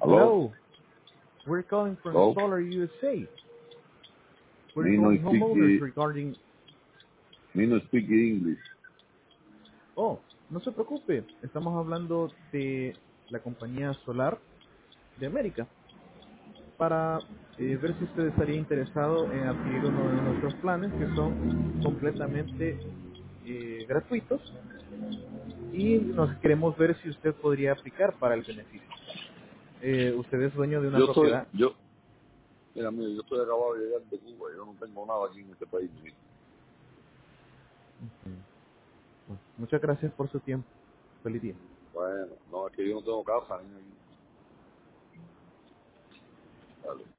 Hello? Hello, we're calling from Hello? Solar USA. We're Me no calling speak, homeowners regarding... me no speak English. Oh, no se preocupe, estamos hablando de la compañía solar de América para ver si usted estaría interesado en adquirir uno de nuestros planes que son completamente gratuitos y nos queremos ver si usted podría aplicar para el beneficio. Usted es dueño de una Yo soy, propiedad. mira, mira, yo estoy acabado de llegar de Cuba, yo no tengo nada aquí en este país. Mira. Bueno, muchas gracias por su tiempo. Feliz día. Bueno, no, es que yo no tengo casa. Vale.